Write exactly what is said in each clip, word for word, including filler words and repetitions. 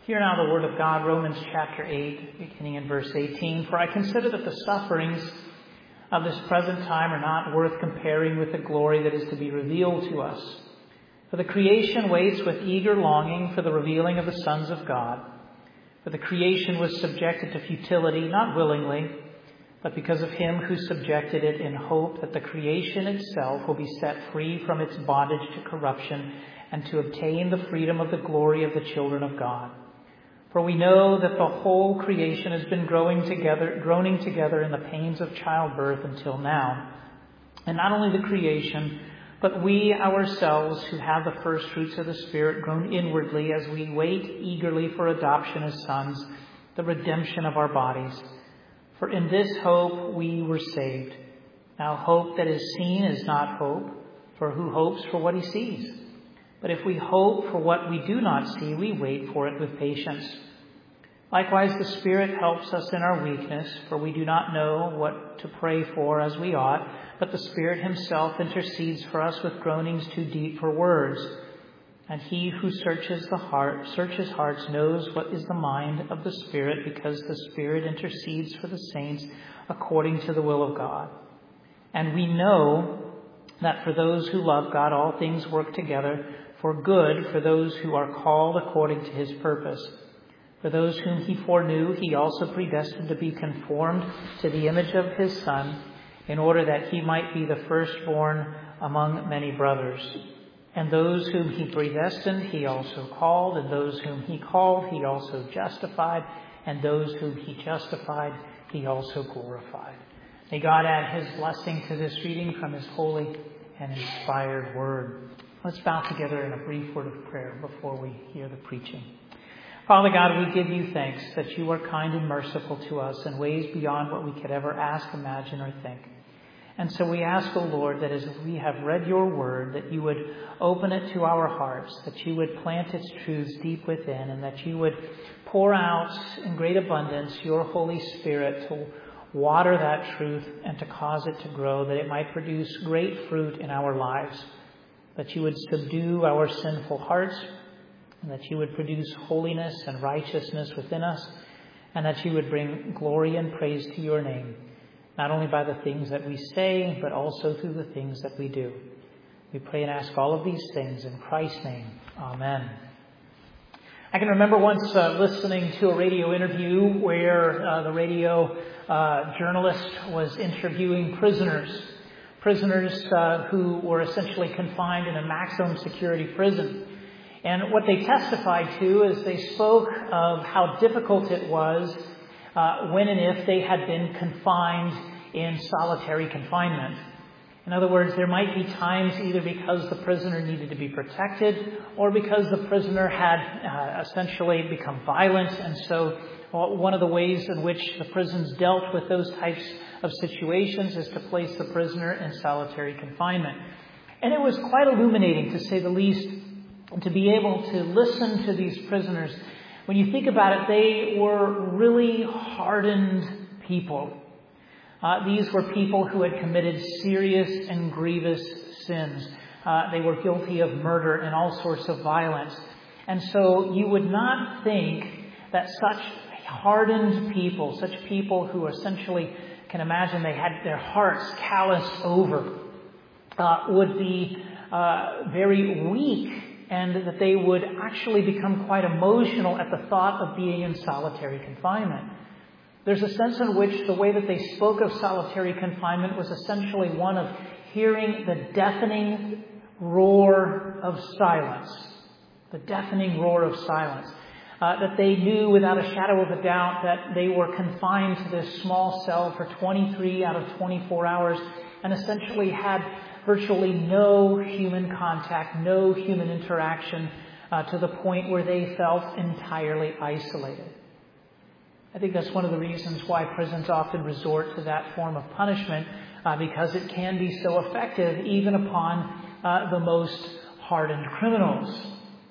Hear now the word of God, Romans chapter eight, beginning in verse eighteen. For I consider that the sufferings of this present time are not worth comparing with the glory that is to be revealed to us. For the creation waits with eager longing for the revealing of the sons of God. For the creation was subjected to futility, not willingly, but because of him who subjected it, in hope that the creation itself will be set free from its bondage to corruption and to obtain the freedom of the glory of the children of God. For we know that the whole creation has been growing together, groaning together in the pains of childbirth until now. And not only the creation, but we ourselves who have the first fruits of the Spirit groan inwardly as we wait eagerly for adoption as sons, the redemption of our bodies. For in this hope we were saved. Now hope that is seen is not hope, for who hopes for what he sees? But if we hope for what we do not see, we wait for it with patience. Likewise, the Spirit helps us in our weakness, for we do not know what to pray for as we ought, but the Spirit himself intercedes for us with groanings too deep for words. And he who searches the heart, searches hearts knows what is the mind of the Spirit, because the Spirit intercedes for the saints according to the will of God. And we know that for those who love God, all things work together for good, for those who are called according to his purpose. For those whom he foreknew, he also predestined to be conformed to the image of his Son, in order that he might be the firstborn among many brothers. And those whom he predestined, he also called, and those whom he called, he also justified, and those whom he justified, he also glorified. May God add his blessing to this reading from his holy and inspired word. Let's bow together in a brief word of prayer before we hear the preaching. Father God, we give you thanks that you are kind and merciful to us in ways beyond what we could ever ask, imagine, or think. And so we ask, O Lord, that as we have read your word, that you would open it to our hearts, that you would plant its truths deep within, and that you would pour out in great abundance your Holy Spirit to water that truth and to cause it to grow, that it might produce great fruit in our lives. That you would subdue our sinful hearts, and that you would produce holiness and righteousness within us, and that you would bring glory and praise to your name, not only by the things that we say, but also through the things that we do. We pray and ask all of these things in Christ's name. Amen. I can remember once uh, listening to a radio interview where uh, the radio uh, journalist was interviewing prisoners. Prisoners uh, who were essentially confined in a maximum security prison. And what they testified to is they spoke of how difficult it was uh, when and if they had been confined in solitary confinement. In other words, there might be times either because the prisoner needed to be protected or because the prisoner had uh, essentially become violent. And so one of the ways in which the prisons dealt with those types of situations is to place the prisoner in solitary confinement. And it was quite illuminating, to say the least, to be able to listen to these prisoners. When you think about it, they were really hardened people. Uh, these were people who had committed serious and grievous sins. Uh, they were guilty of murder and all sorts of violence. And so you would not think that such hardened people, such people who essentially can imagine they had their hearts calloused over, uh, would be uh, very weak, and that they would actually become quite emotional at the thought of being in solitary confinement. There's a sense in which the way that they spoke of solitary confinement was essentially one of hearing the deafening roar of silence. The deafening roar of silence. Uh, that they knew without a shadow of a doubt that they were confined to this small cell for twenty-three out of twenty-four hours and essentially had virtually no human contact, no human interaction, uh, to the point where they felt entirely isolated. I think that's one of the reasons why prisons often resort to that form of punishment, uh, because it can be so effective even upon uh, the most hardened criminals.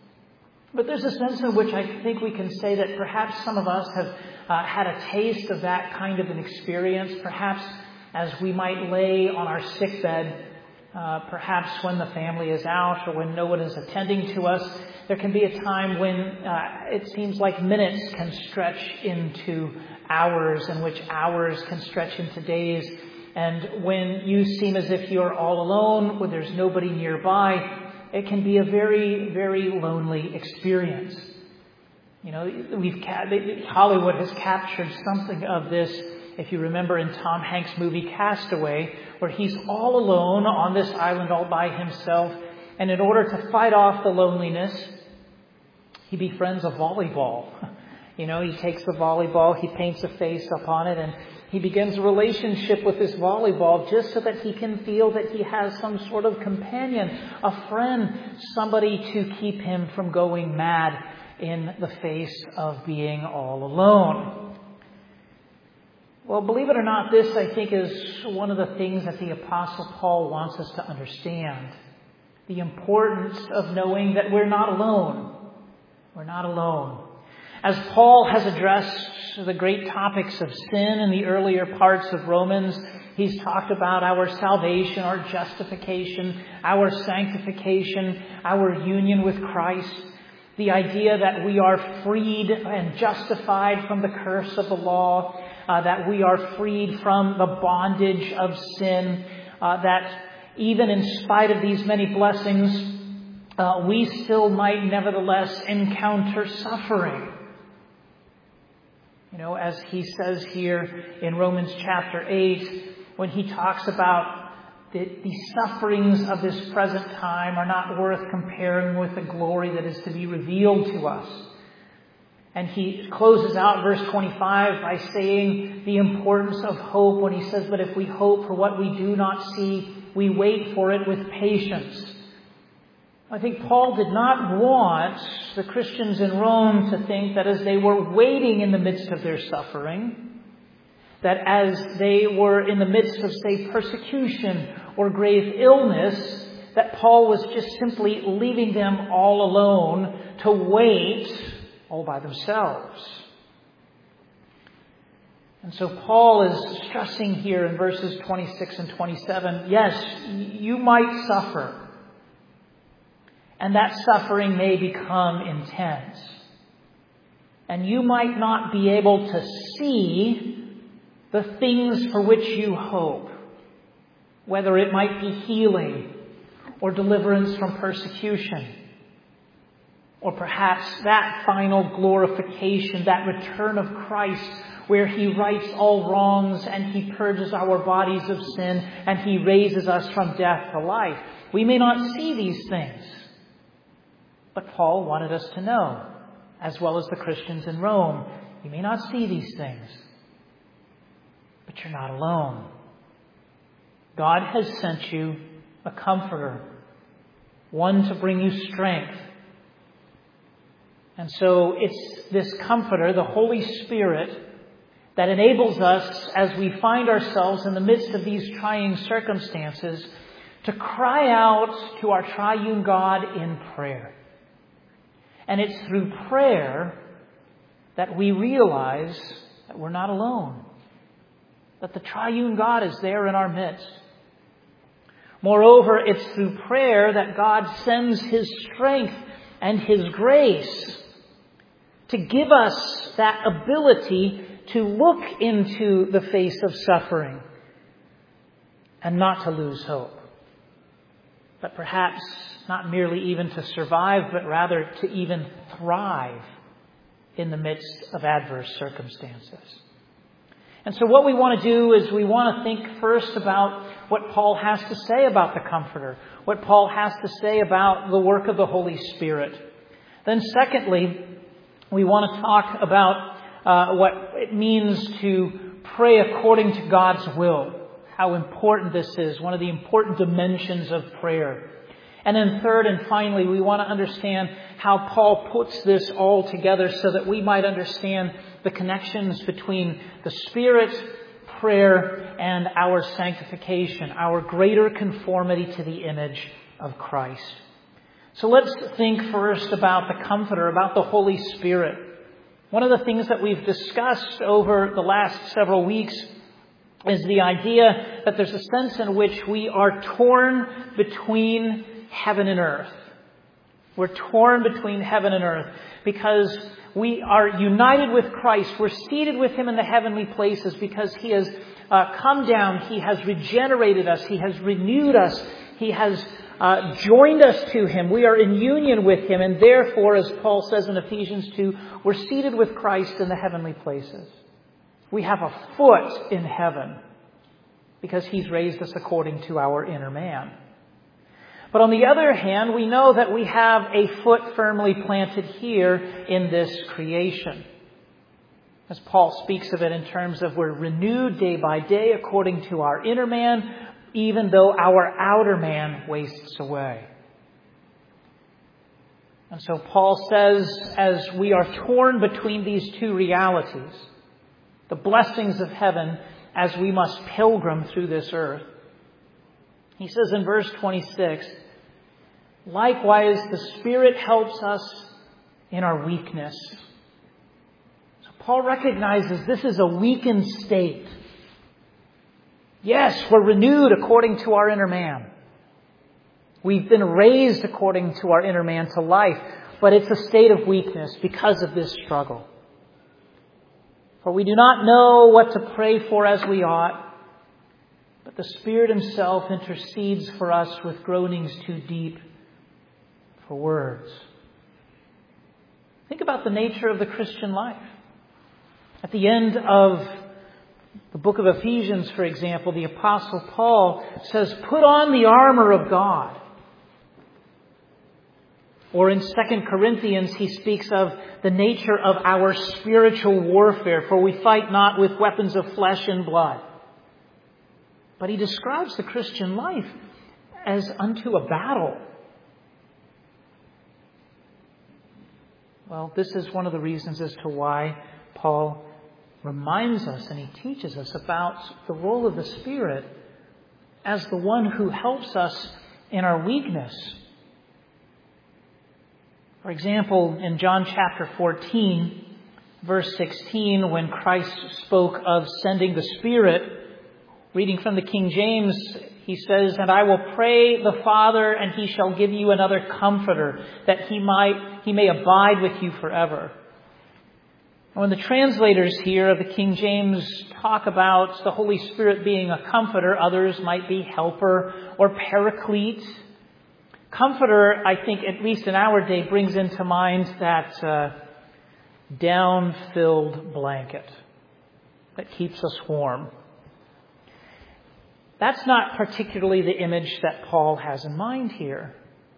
But there's a sense in which I think we can say that perhaps some of us have uh, had a taste of that kind of an experience, perhaps as we might lay on our sick bed, uh, perhaps when the family is out or when no one is attending to us, There can be a time when uh, it seems like minutes can stretch into hours, and which hours can stretch into days. And when you seem as if you're all alone, when there's nobody nearby, it can be a very, very lonely experience. You know, we've Hollywood has captured something of this. If you remember in Tom Hanks' movie Castaway, where he's all alone on this island all by himself, and in order to fight off the loneliness, he befriends a volleyball. You know, he takes the volleyball, he paints a face upon it, and he begins a relationship with this volleyball just so that he can feel that he has some sort of companion, a friend, somebody to keep him from going mad in the face of being all alone. Well, believe it or not, this, I think, is one of the things that the Apostle Paul wants us to understand. The importance of knowing that we're not alone. We're not alone. As Paul has addressed the great topics of sin in the earlier parts of Romans, he's talked about our salvation, our justification, our sanctification, our union with Christ, the idea that we are freed and justified from the curse of the law, uh, that we are freed from the bondage of sin, uh, that even in spite of these many blessings, uh, we still might nevertheless encounter suffering. You know, as he says here in Romans chapter eight, when he talks about the, the sufferings of this present time are not worth comparing with the glory that is to be revealed to us. And he closes out verse twenty-five by saying the importance of hope when he says, "But if we hope for what we do not see, we wait for it with patience." I think Paul did not want the Christians in Rome to think that as they were waiting in the midst of their suffering, that as they were in the midst of, say, persecution or grave illness, that Paul was just simply leaving them all alone to wait all by themselves. And so Paul is stressing here in verses twenty-six and twenty-seven, yes, you might suffer. And that suffering may become intense. And you might not be able to see the things for which you hope, whether it might be healing or deliverance from persecution, or perhaps that final glorification, that return of Christ, where he rights all wrongs and he purges our bodies of sin and he raises us from death to life. We may not see these things. But Paul wanted us to know, as well as the Christians in Rome, you may not see these things, but you're not alone. God has sent you a comforter, one to bring you strength. And so it's this comforter, the Holy Spirit, that enables us, as we find ourselves in the midst of these trying circumstances, to cry out to our triune God in prayer. And it's through prayer that we realize that we're not alone, that the triune God is there in our midst. Moreover, it's through prayer that God sends His strength and His grace to give us that ability to look into the face of suffering and not to lose hope, but perhaps not merely even to survive, but rather to even thrive in the midst of adverse circumstances. And so what we want to do is we want to think first about what Paul has to say about the Comforter, what Paul has to say about the work of the Holy Spirit. Then secondly, we want to talk about uh, what it means to pray according to God's will, how important this is, one of the important dimensions of prayer. And then third and finally, we want to understand how Paul puts this all together so that we might understand the connections between the Spirit, prayer, and our sanctification, our greater conformity to the image of Christ. So let's think first about the Comforter, about the Holy Spirit. One of the things that we've discussed over the last several weeks is the idea that there's a sense in which we are torn between heaven and earth. We're torn between heaven and earth because we are united with Christ. We're seated with Him in the heavenly places because He has uh, come down. He has regenerated us. He has renewed us. He has uh, joined us to Him. We are in union with Him. And therefore, as Paul says in Ephesians two, we're seated with Christ in the heavenly places. We have a foot in heaven because He's raised us according to our inner man. But on the other hand, we know that we have a foot firmly planted here in this creation. As Paul speaks of it in terms of we're renewed day by day according to our inner man, even though our outer man wastes away. And so Paul says, as we are torn between these two realities, the blessings of heaven as we must pilgrim through this earth, he says in verse twenty-six, likewise, the Spirit helps us in our weakness. So Paul recognizes this is a weakened state. Yes, we're renewed according to our inner man. We've been raised according to our inner man to life, but it's a state of weakness because of this struggle. For we do not know what to pray for as we ought, but the Spirit Himself intercedes for us with groanings too deep for words. Think about the nature of the Christian life. At the end of the book of Ephesians, for example, the Apostle Paul says, put on the armor of God. Or in Second Corinthians, he speaks of the nature of our spiritual warfare, for we fight not with weapons of flesh and blood. But he describes the Christian life as unto a battle. Well, this is one of the reasons as to why Paul reminds us and he teaches us about the role of the Spirit as the one who helps us in our weakness. For example, in John chapter fourteen, verse sixteen, when Christ spoke of sending the Spirit, reading from the King James, he says, and I will pray the Father, and He shall give you another Comforter, that He might He may abide with you forever. And when the translators here of the King James talk about the Holy Spirit being a Comforter, others might be Helper or Paraclete. Comforter, I think, at least in our day, brings into mind that uh, down-filled blanket that keeps us warm. That's not particularly the image that Paul has in mind here.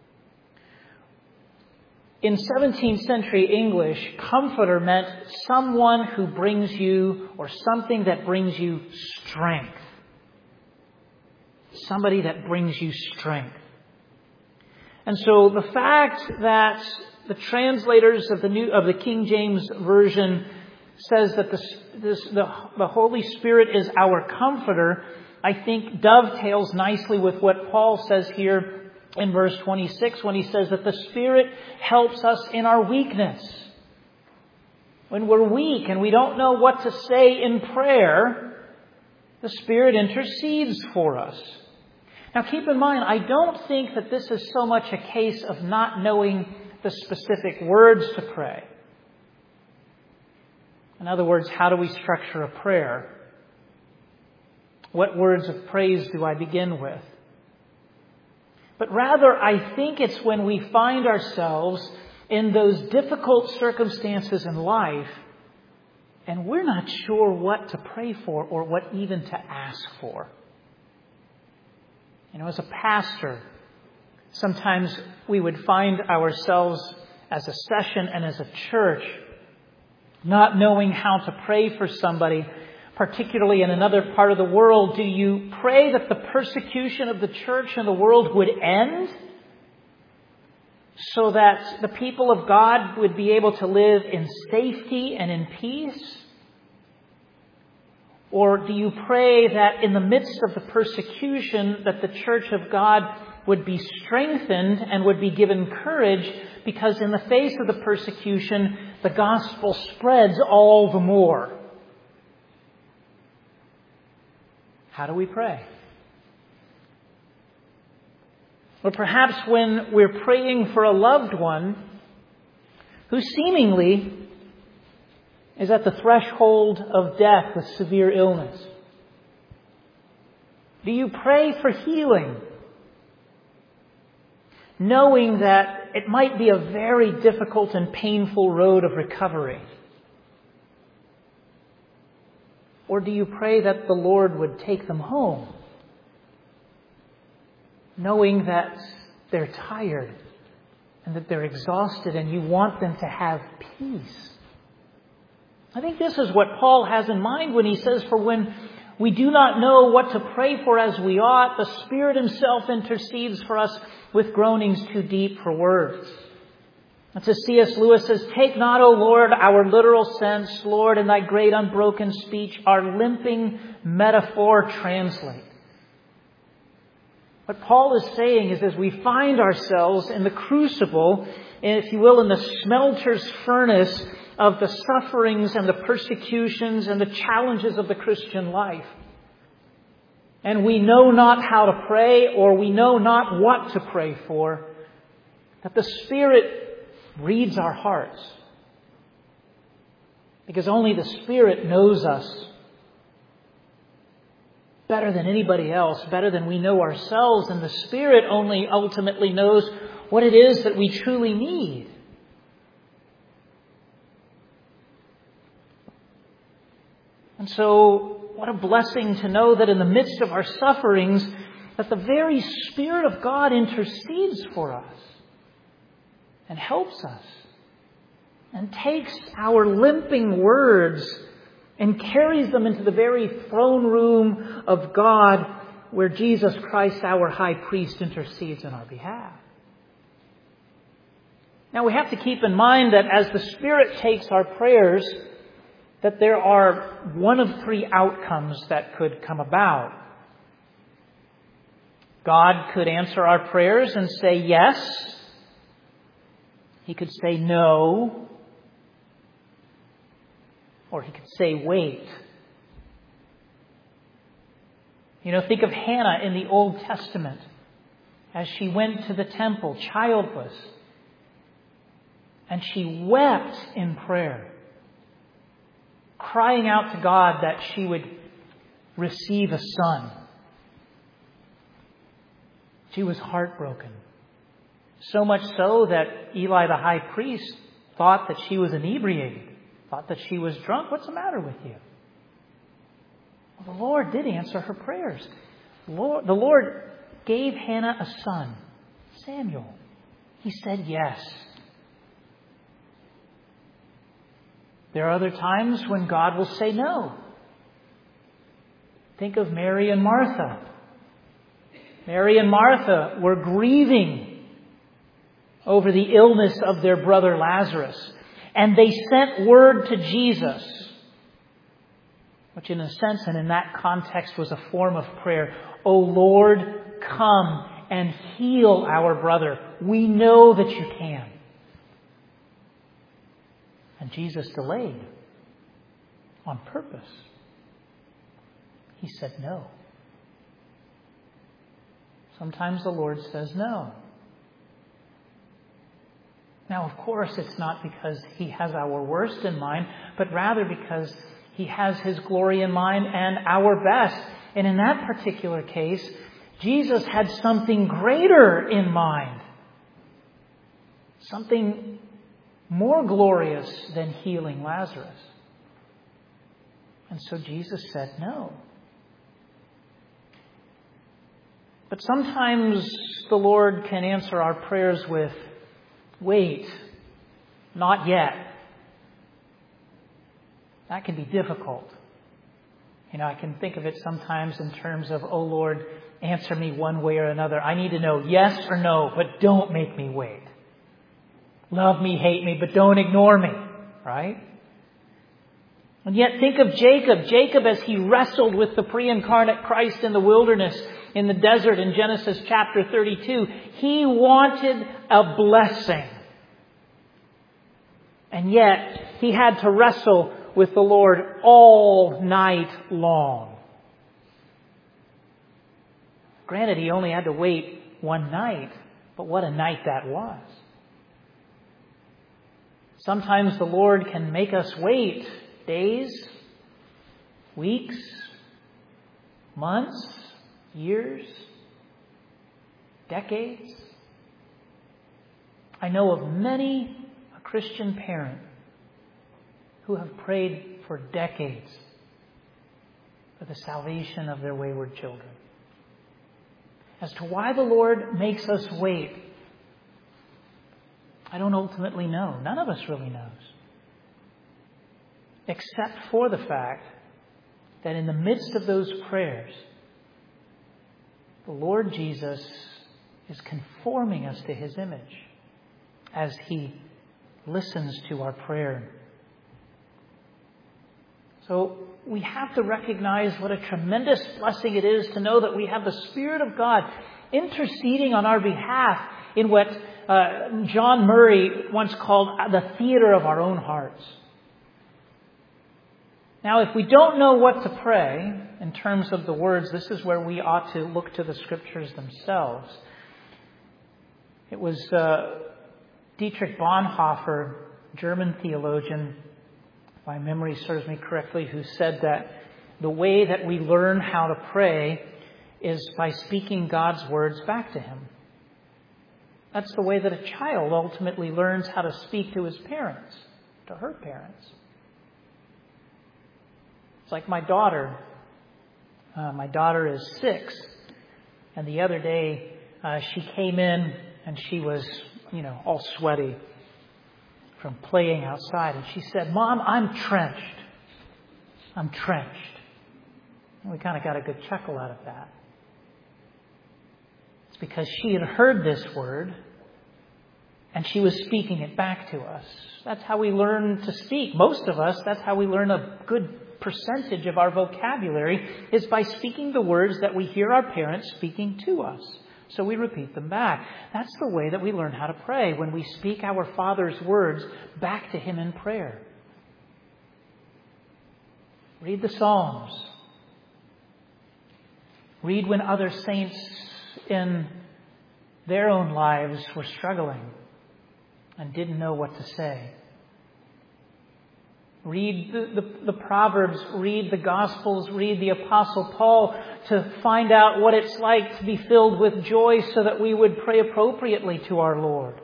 In seventeenth century English, comforter meant someone who brings you, or something that brings you strength. Somebody that brings you strength. And so the fact that the translators of the new of the King James Version says that this, this, the, the Holy Spirit is our comforter, I think dovetails nicely with what Paul says here in verse twenty-six when he says that the Spirit helps us in our weakness. When we're weak and we don't know what to say in prayer, the Spirit intercedes for us. Now keep in mind, I don't think that this is so much a case of not knowing the specific words to pray. In other words, how do we structure a prayer? What words of praise do I begin with? But rather, I think it's when we find ourselves in those difficult circumstances in life and we're not sure what to pray for or what even to ask for. You know, as a pastor, sometimes we would find ourselves as a session and as a church not knowing how to pray for somebody, particularly in another part of the world. Do you pray that the persecution of the church and the world would end so that the people of God would be able to live in safety and in peace? Or do you pray that in the midst of the persecution that the church of God would be strengthened and would be given courage because in the face of the persecution, the gospel spreads all the more? How do we pray? Or perhaps when we're praying for a loved one who seemingly is at the threshold of death with severe illness. Do you pray for healing, knowing that it might be a very difficult and painful road of recovery? Or do you pray that the Lord would take them home, knowing that they're tired and that they're exhausted and you want them to have peace? I think this is what Paul has in mind when he says, for when we do not know what to pray for as we ought, the Spirit Himself intercedes for us with groanings too deep for words. That's as C S Lewis says, take not, O Lord, our literal sense, Lord, in Thy great unbroken speech, our limping metaphor translate. What Paul is saying is, as we find ourselves in the crucible, if you will, in the smelter's furnace of the sufferings and the persecutions and the challenges of the Christian life, and we know not how to pray, or we know not what to pray for, that the Spirit reads our hearts. Because only the Spirit knows us better than anybody else, better than we know ourselves, and the Spirit only ultimately knows what it is that we truly need. And so, what a blessing to know that in the midst of our sufferings, that the very Spirit of God intercedes for us and helps us and takes our limping words and carries them into the very throne room of God, where Jesus Christ, our high priest, intercedes on our behalf. Now, we have to keep in mind that as the Spirit takes our prayers, that there are one of three outcomes that could come about. God could answer our prayers and say yes. He could say no. Or He could say wait. You know, think of Hannah in the Old Testament as she went to the temple childless. And she wept in prayer, crying out to God that she would receive a son. She was heartbroken. So much so that Eli the high priest thought that she was inebriated, thought that she was drunk. What's the matter with you? Well, the Lord did answer her prayers. The Lord, the Lord gave Hannah a son, Samuel. He said yes. There are other times when God will say no. Think of Mary and Martha. Mary and Martha were grieving over the illness of their brother Lazarus. And they sent word to Jesus, which in a sense and in that context was a form of prayer. O Lord, come and heal our brother. We know that you can. And Jesus delayed on purpose. He said no. Sometimes the Lord says no. Now, of course, it's not because He has our worst in mind, but rather because He has His glory in mind and our best. And in that particular case, Jesus had something greater in mind. Something more glorious than healing Lazarus. And so Jesus said no. But sometimes the Lord can answer our prayers with, wait, not yet. That can be difficult. You know, I can think of it sometimes in terms of, oh Lord, answer me one way or another. I need to know yes or no, but don't make me wait. Love me, hate me, but don't ignore me. Right? And yet think of Jacob. Jacob as he wrestled with the pre-incarnate Christ in the wilderness, in the desert in Genesis chapter thirty-two. He wanted a blessing. And yet he had to wrestle with the Lord all night long. Granted, he only had to wait one night, but what a night that was. Sometimes the Lord can make us wait days, weeks, months, years, decades. I know of many a Christian parent who have prayed for decades for the salvation of their wayward children. As to why the Lord makes us wait, I don't ultimately know. None of us really knows. Except for the fact that in the midst of those prayers, the Lord Jesus is conforming us to His image as He listens to our prayer. So we have to recognize what a tremendous blessing it is to know that we have the Spirit of God interceding on our behalf in what uh, John Murray once called the theater of our own hearts. Now, if we don't know what to pray in terms of the words, this is where we ought to look to the Scriptures themselves. It was uh, Dietrich Bonhoeffer, German theologian, if my memory serves me correctly, who said that the way that we learn how to pray is by speaking God's words back to Him. That's the way that a child ultimately learns how to speak to his parents, to her parents. It's like my daughter. Uh, my daughter is six, and the other day uh, she came in and she was, you know, all sweaty from playing outside. And she said, "Mom, I'm trenched. I'm trenched." And we kind of got a good chuckle out of that. It's because she had heard this word and she was speaking it back to us. That's how we learn to speak. Most of us, that's how we learn a good percentage of our vocabulary, is by speaking the words that we hear our parents speaking to us. So we repeat them back. That's the way that we learn how to pray, when we speak our Father's words back to Him in prayer. Read the Psalms. Read when other saints in their own lives were struggling and didn't know what to say. Read the, the, the Proverbs, read the Gospels, read the Apostle Paul to find out what it's like to be filled with joy so that we would pray appropriately to our Lord.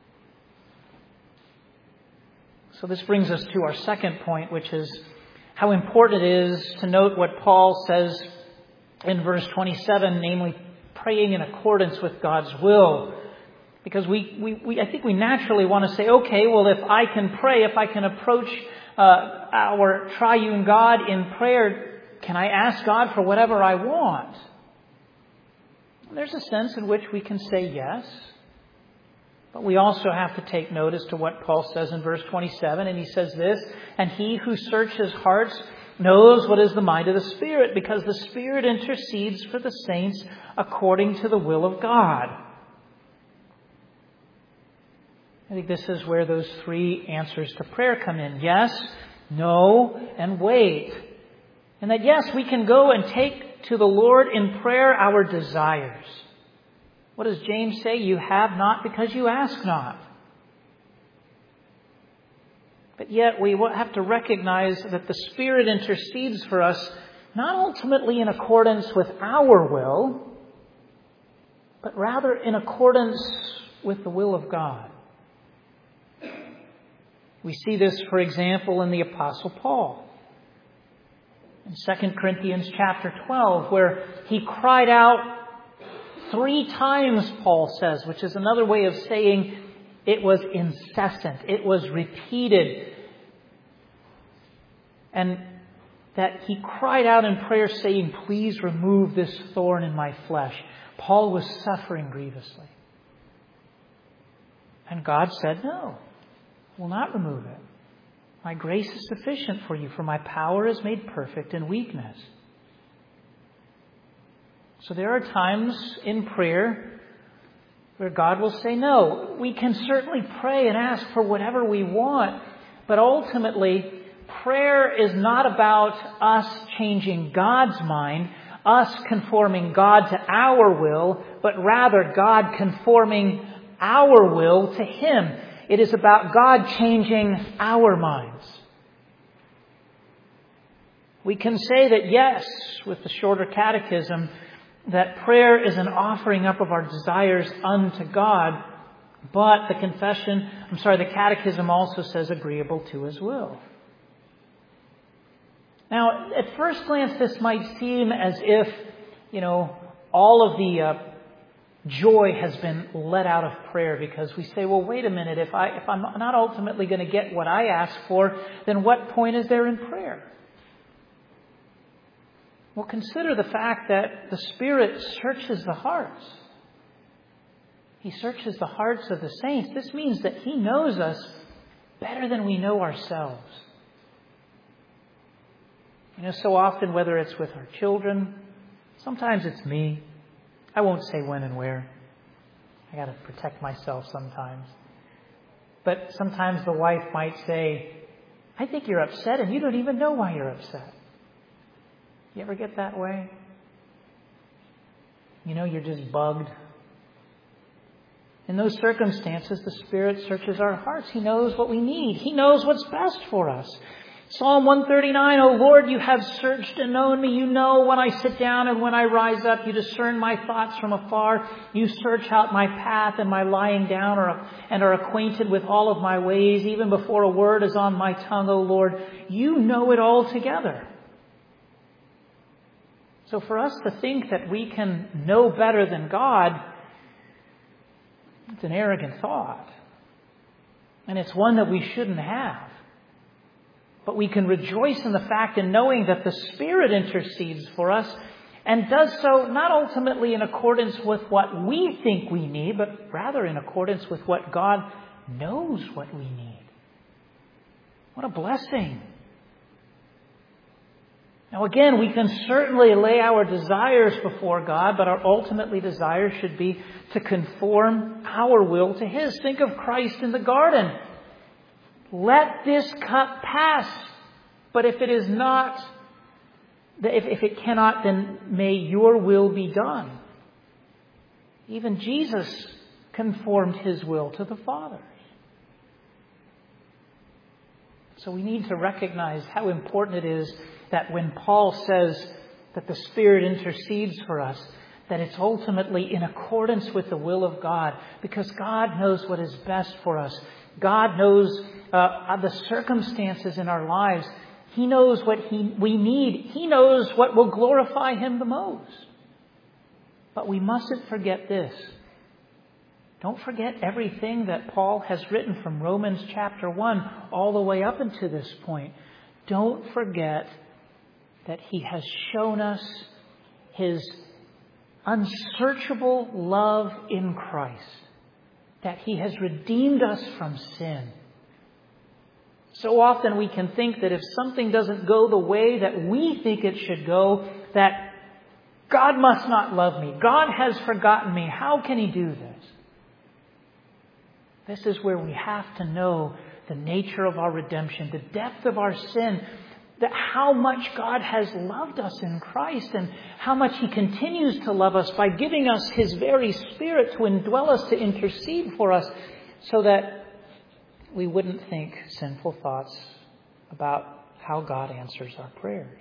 So this brings us to our second point, which is how important it is to note what Paul says in verse twenty-seven, namely praying in accordance with God's will. Because we, we, we I think we naturally want to say, okay, well, if I can pray, if I can approach Uh, our triune God in prayer, can I ask God for whatever I want? There's a sense in which we can say yes. But we also have to take notice to what Paul says in verse twenty-seven. And he says this, "And he who searches hearts knows what is the mind of the Spirit, because the Spirit intercedes for the saints according to the will of God." I think this is where those three answers to prayer come in. Yes, no, and wait. And that yes, we can go and take to the Lord in prayer our desires. What does James say? You have not because you ask not. But yet we have to recognize that the Spirit intercedes for us, not ultimately in accordance with our will, but rather in accordance with the will of God. We see this, for example, in the Apostle Paul. In Second Corinthians chapter twelve, where he cried out three times, Paul says, which is another way of saying it was incessant. It was repeated. And that he cried out in prayer saying, "Please remove this thorn in my flesh." Paul was suffering grievously. And God said, "No. Will not remove it. My grace is sufficient for you, for my power is made perfect in weakness." So there are times in prayer where God will say, no, we can certainly pray and ask for whatever we want, but ultimately prayer is not about us changing God's mind. us conforming God to our will, but rather God conforming our will to Him. It is about God changing our minds. We can say that yes, with the shorter catechism, that prayer is an offering up of our desires unto God, but the confession, I'm sorry, the catechism also says agreeable to His will. Now, at first glance, this might seem as if, you know, all of the uh, joy has been let out of prayer, because we say, well, wait a minute, if, I, if I'm not ultimately going to get what I ask for, then what point is there in prayer? Well, consider the fact that the Spirit searches the hearts. He searches the hearts of the saints. This means that He knows us better than we know ourselves. You know, so often, whether it's with our children, sometimes it's me. I won't say when and where. I got to protect myself sometimes. But sometimes the wife might say, I think you're upset and you don't even know why you're upset. You ever get that way? You know, you're just bugged. In those circumstances, the Spirit searches our hearts. He knows what we need. He knows what's best for us. Psalm one thirty-nine, O Lord, you have searched and known me. You know when I sit down and when I rise up. You discern my thoughts from afar. You search out my path and my lying down are, and are acquainted with all of my ways. Even before a word is on my tongue, O Lord, you know it all together. So for us to think that we can know better than God, it's an arrogant thought. And it's one that we shouldn't have. But we can rejoice in the fact in knowing that the Spirit intercedes for us and does so not ultimately in accordance with what we think we need, but rather in accordance with what God knows what we need. What a blessing. Now again, we can certainly lay our desires before God, but our ultimately desire should be to conform our will to His. Think of Christ in the garden. Let this cup pass. But if it is not, if, if it cannot, then may your will be done. Even Jesus conformed His will to the Father's. So we need to recognize how important it is that when Paul says that the Spirit intercedes for us, that it's ultimately in accordance with the will of God, because God knows what is best for us. God knows uh, the circumstances in our lives. He knows what he, we need. He knows what will glorify Him the most. But we mustn't forget this. Don't forget everything that Paul has written from Romans chapter one all the way up until this point. Don't forget that He has shown us His unsearchable love in Christ. That He has redeemed us from sin. So often we can think that if something doesn't go the way that we think it should go, that God must not love me. God has forgotten me. How can He do this? This is where we have to know the nature of our redemption, the depth of our sin, that how much God has loved us in Christ and how much He continues to love us by giving us His very Spirit to indwell us, to intercede for us, so that we wouldn't think sinful thoughts about how God answers our prayers.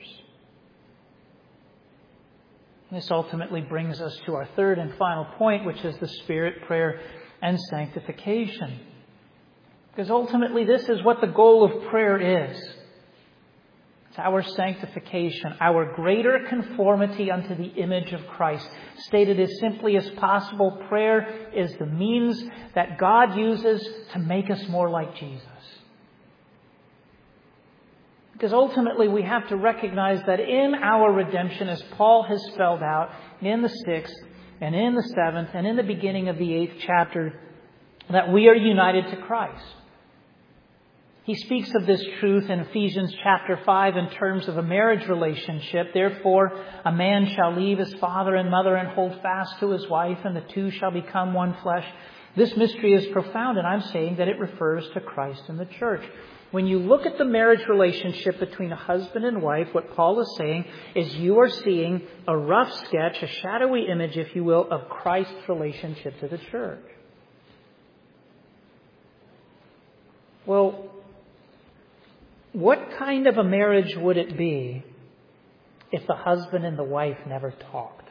This ultimately brings us to our third and final point, which is the Spirit, prayer, and sanctification. Because ultimately this is what the goal of prayer is. It's our sanctification, our greater conformity unto the image of Christ. Stated as simply as possible, prayer is the means that God uses to make us more like Jesus. Because ultimately we have to recognize that in our redemption, as Paul has spelled out in the sixth and in the seventh and in the beginning of the eighth chapter, that we are united to Christ. He speaks of this truth in Ephesians chapter five in terms of a marriage relationship. Therefore, a man shall leave his father and mother and hold fast to his wife, and the two shall become one flesh. This mystery is profound, and I'm saying that it refers to Christ and the church. When you look at the marriage relationship between a husband and wife, what Paul is saying is you are seeing a rough sketch, a shadowy image, if you will, of Christ's relationship to the church. Well, what kind of a marriage would it be if the husband and the wife never talked?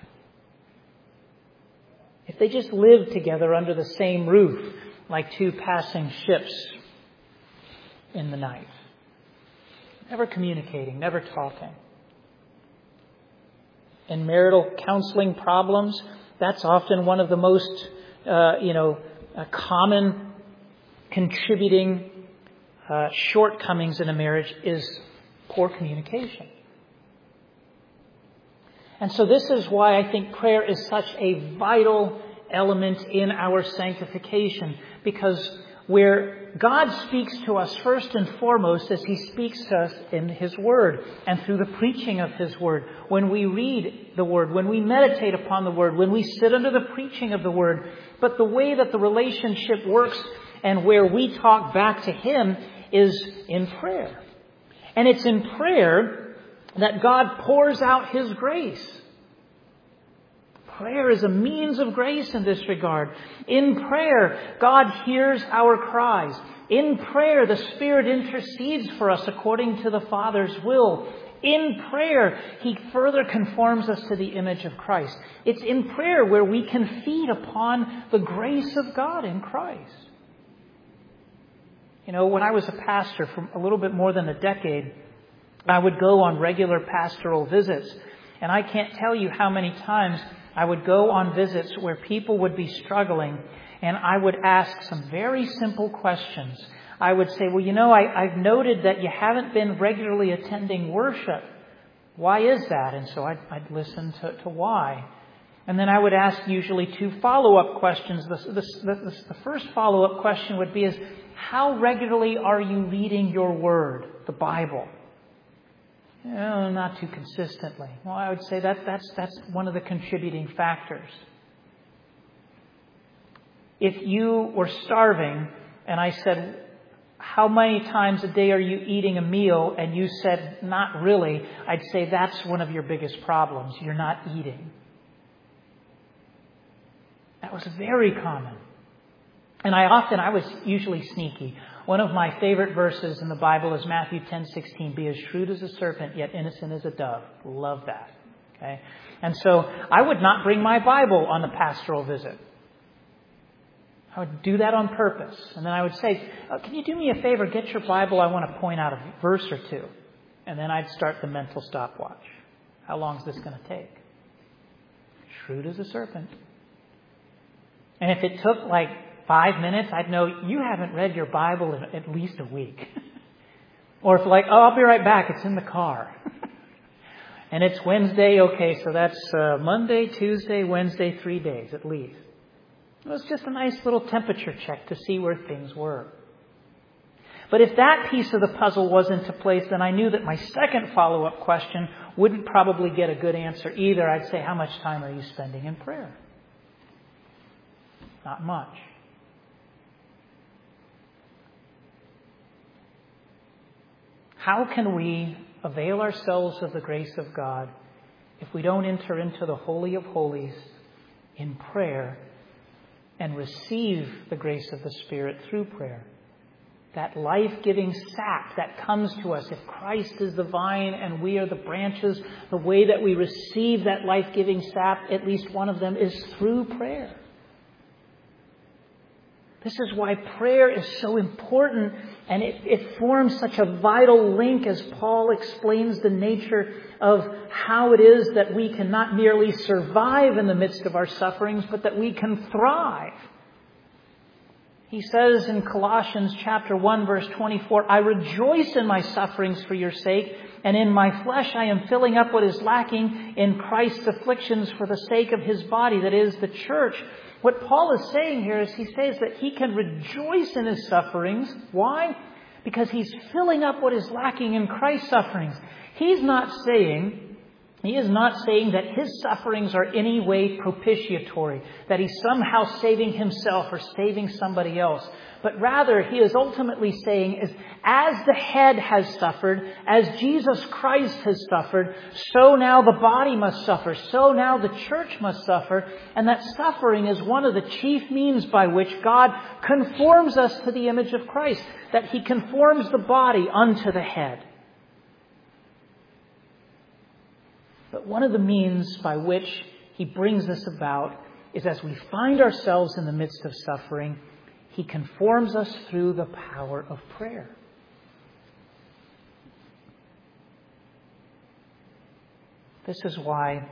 If they just lived together under the same roof, like two passing ships in the night. Never communicating, never talking. In marital counseling problems, that's often one of the most, uh, you know, uh, common contributing uh, shortcomings in a marriage is poor communication. And so this is why I think prayer is such a vital element in our sanctification, because where God speaks to us first and foremost as He speaks to us in His Word and through the preaching of His Word. When we read the Word, when we meditate upon the Word, when we sit under the preaching of the Word. But the way that the relationship works and where we talk back to Him is in prayer. And it's in prayer that God pours out His grace. Prayer is a means of grace in this regard. In prayer, God hears our cries. In prayer, the Spirit intercedes for us according to the Father's will. In prayer, He further conforms us to the image of Christ. It's in prayer where we can feed upon the grace of God in Christ. You know, when I was a pastor for a little bit more than a decade, I would go on regular pastoral visits. And I can't tell you how many times I would go on visits where people would be struggling, and I would ask some very simple questions. I would say, well, you know, I, I've noted that you haven't been regularly attending worship. Why is that? And so I'd, I'd listen to, to why. And then I would ask usually two follow-up questions. The, the, the, the first follow-up question would be is, how regularly are you reading your Word, the Bible? Oh, not too consistently. Well, I would say that that's that's one of the contributing factors. If you were starving and I said, how many times a day are you eating a meal? And you said, not really. I'd say that's one of your biggest problems. You're not eating. That was very common. And I often, I was usually sneaky. One of my favorite verses in the Bible is Matthew ten sixteen. Be as shrewd as a serpent, yet innocent as a dove. Love that. Okay. And so I would not bring my Bible on the pastoral visit. I would do that on purpose. And then I would say, oh, can you do me a favor? Get your Bible. I want to point out a verse or two. And then I'd start the mental stopwatch. How long is this going to take? Shrewd as a serpent. And if it took like five minutes, I'd know you haven't read your Bible in at least a week. Or if like, oh, I'll be right back. It's in the car. And it's Wednesday. Okay, so that's uh, Monday, Tuesday, Wednesday, three days at least. It was just a nice little temperature check to see where things were. But if that piece of the puzzle wasn't into place, then I knew that my second follow-up question wouldn't probably get a good answer either. I'd say, how much time are you spending in prayer? Not much. How can we avail ourselves of the grace of God if we don't enter into the Holy of Holies in prayer and receive the grace of the Spirit through prayer? That life-giving sap that comes to us. If Christ is the vine and we are the branches, the way that we receive that life-giving sap, at least one of them, is through prayer. This is why prayer is so important, and it, it forms such a vital link as Paul explains the nature of how it is that we can not merely survive in the midst of our sufferings, but that we can thrive. He says in Colossians chapter one, verse twenty-four, I rejoice in my sufferings for your sake, and in my flesh I am filling up what is lacking in Christ's afflictions for the sake of His body, that is, the church. What Paul is saying here is he says that he can rejoice in his sufferings. Why? Because he's filling up what is lacking in Christ's sufferings. He's not saying He is not saying that his sufferings are any way propitiatory, that he's somehow saving himself or saving somebody else. But rather, he is ultimately saying is, as the head has suffered, as Jesus Christ has suffered, so now the body must suffer, so now the church must suffer, and that suffering is one of the chief means by which God conforms us to the image of Christ, that he conforms the body unto the head. But one of the means by which he brings this about is as we find ourselves in the midst of suffering, he conforms us through the power of prayer. This is why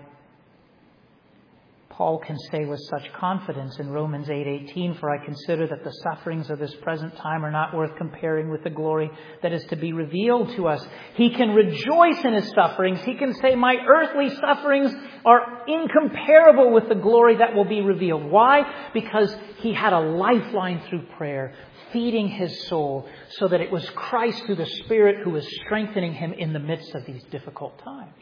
Paul can say with such confidence in Romans eight eighteen, "For I consider that the sufferings of this present time are not worth comparing with the glory that is to be revealed to us." He can rejoice in his sufferings. He can say, "My earthly sufferings are incomparable with the glory that will be revealed." Why? Because he had a lifeline through prayer, feeding his soul, so that it was Christ through the Spirit who was strengthening him in the midst of these difficult times.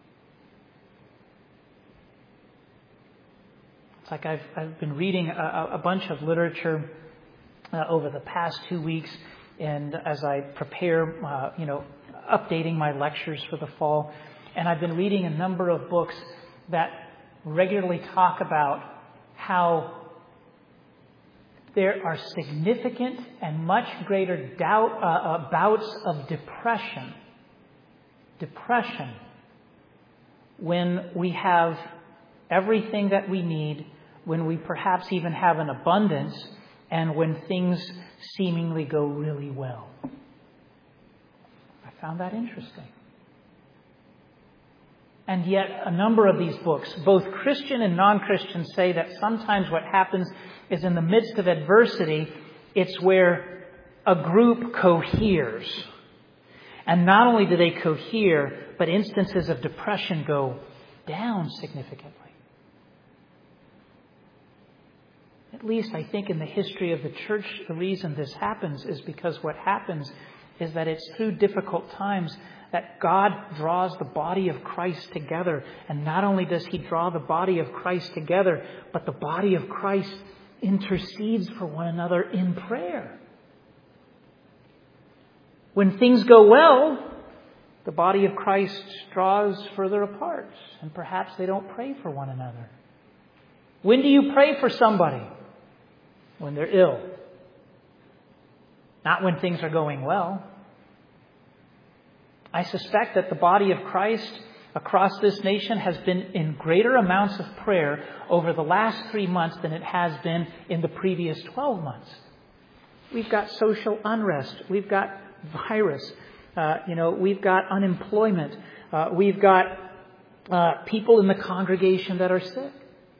Like I've, I've been reading a, a bunch of literature uh, over the past two weeks, and as I prepare, uh, you know, updating my lectures for the fall, and I've been reading a number of books that regularly talk about how there are significant and much greater doubt, uh, uh, bouts of depression, depression, when we have everything that we need, when we perhaps even have an abundance, and when things seemingly go really well. I found that interesting. And yet a number of these books, both Christian and non-Christian, say that sometimes what happens is in the midst of adversity, it's where a group coheres. And not only do they cohere, but instances of depression go down significantly. At least I think in the history of the church, the reason this happens is because what happens is that it's through difficult times that God draws the body of Christ together. And not only does he draw the body of Christ together, but the body of Christ intercedes for one another in prayer. When things go well, the body of Christ draws further apart, and perhaps they don't pray for one another. When do you pray for somebody? When they're ill. Not when things are going well. I suspect that the body of Christ across this nation has been in greater amounts of prayer over the last three months than it has been in the previous twelve months. We've got social unrest. We've got virus. Uh, you know, we've got unemployment. Uh, we've got uh, people in the congregation that are sick.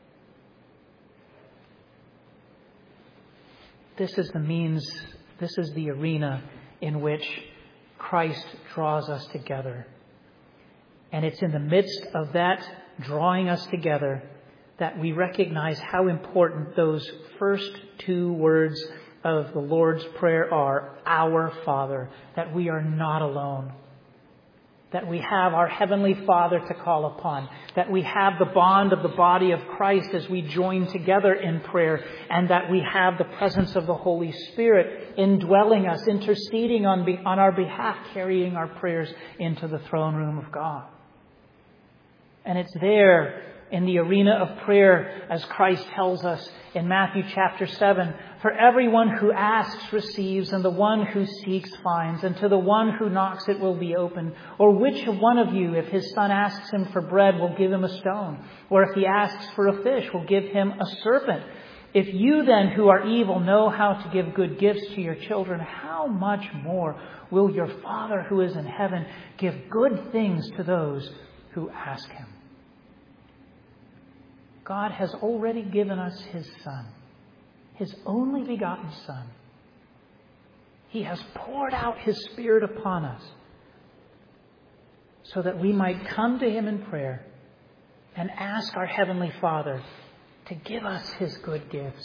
This is the means, this is the arena in which Christ draws us together. And it's in the midst of that drawing us together that we recognize how important those first two words of the Lord's Prayer are, our Father, that we are not alone. That we have our Heavenly Father to call upon. That we have the bond of the body of Christ as we join together in prayer. And that we have the presence of the Holy Spirit indwelling us, interceding on, be, on our behalf, carrying our prayers into the throne room of God. And it's there in the arena of prayer, as Christ tells us in Matthew chapter seven, for everyone who asks receives, and the one who seeks finds, and to the one who knocks it will be opened. Or which one of you, if his son asks him for bread, will give him a stone? Or if he asks for a fish, will give him a serpent? If you then, who are evil, know how to give good gifts to your children, how much more will your Father who is in heaven give good things to those who ask him? God has already given us his Son, his only begotten Son. He has poured out his Spirit upon us so that we might come to him in prayer and ask our Heavenly Father to give us his good gifts.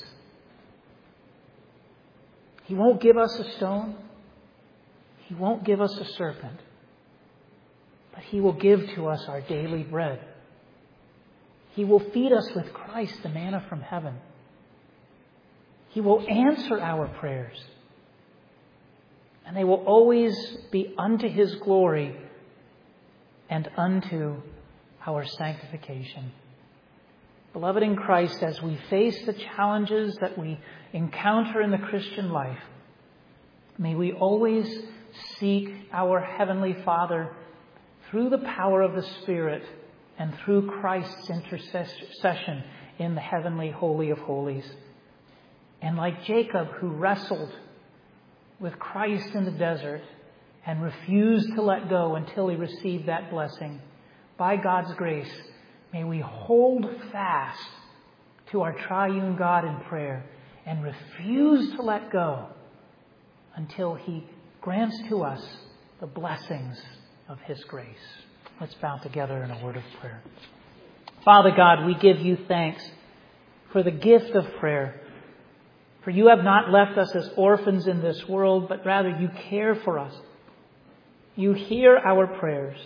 He won't give us a stone. He won't give us a serpent. but He will give to us our daily bread. He will feed us with Christ, the manna from heaven. He will answer our prayers. And they will always be unto His glory and unto our sanctification. Beloved in Christ, as we face the challenges that we encounter in the Christian life, may we always seek our Heavenly Father through the power of the Spirit and through Christ's intercession in the heavenly Holy of Holies. And like Jacob, who wrestled with Christ in the desert and refused to let go until he received that blessing, by God's grace, may we hold fast to our triune God in prayer and refuse to let go until He grants to us the blessings of His grace. Let's bow together in a word of prayer. Father God, we give You thanks for the gift of prayer. For You have not left us as orphans in this world, but rather You care for us. You hear our prayers.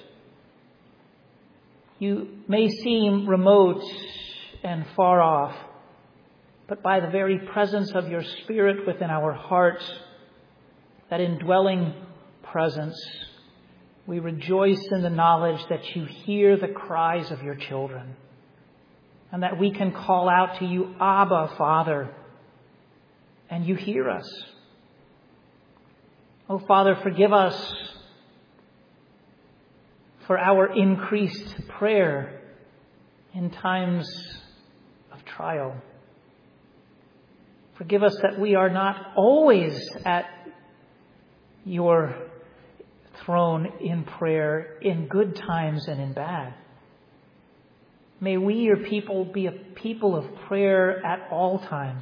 You may seem remote and far off, but by the very presence of Your Spirit within our hearts, that indwelling presence, we rejoice in the knowledge that You hear the cries of Your children and that we can call out to You, Abba, Father, and You hear us. Oh, Father, forgive us for our increased prayer in times of trial. Forgive us that we are not always at Your throne in prayer, in good times and in bad. May we, Your people, be a people of prayer at all times.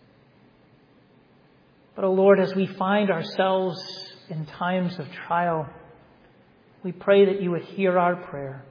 But, O Lord, as we find ourselves in times of trial, we pray that You would hear our prayer.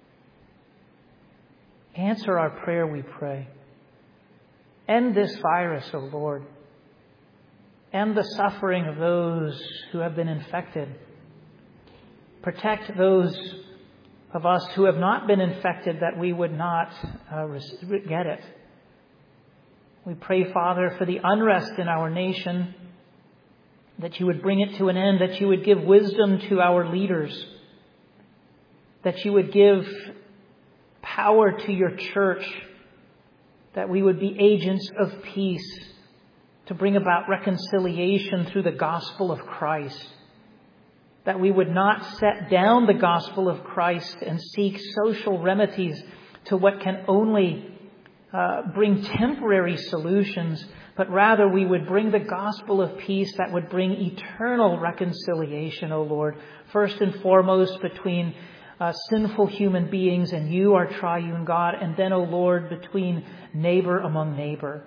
Answer our prayer, we pray. End this virus, O Lord. End the suffering of those who have been infected. Protect those of us who have not been infected, that we would not uh, get it. We pray, Father, for the unrest in our nation, that You would bring it to an end, that You would give wisdom to our leaders, that You would give power to Your church, that we would be agents of peace to bring about reconciliation through the gospel of Christ, that we would not set down the gospel of Christ and seek social remedies to what can only uh, bring temporary solutions, but rather we would bring the gospel of peace that would bring eternal reconciliation, O Lord, first and foremost between Uh, sinful human beings and You, our triune God, and then, O Lord, between neighbor among neighbor.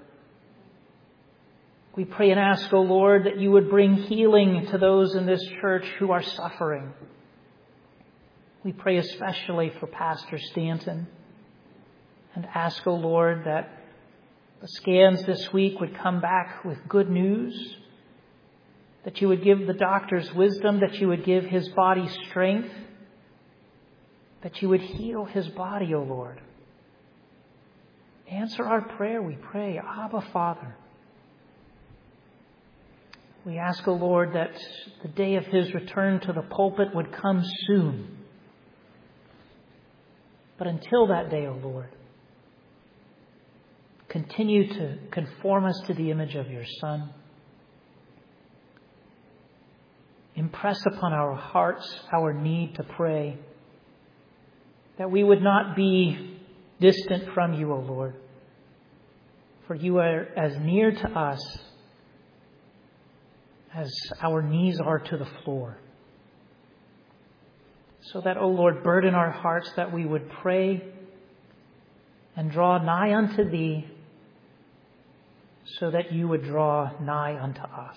We pray and ask, O Lord, that You would bring healing to those in this church who are suffering. We pray especially for Pastor Stanton and ask, O Lord, that the scans this week would come back with good news, that You would give the doctors wisdom, that You would give his body strength, that You would heal his body, O Lord. Answer our prayer, we pray. Abba, Father. We ask, O Lord, that the day of His return to the pulpit would come soon. But until that day, O Lord, continue to conform us to the image of Your Son. Impress upon our hearts our need to pray, that we would not be distant from You, O Lord, for You are as near to us as our knees are to the floor. So that, O Lord, burden our hearts that we would pray and draw nigh unto Thee, so that You would draw nigh unto us.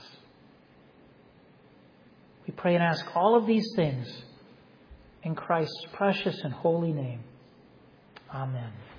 We pray and ask all of these things in Christ's precious and holy name. Amen.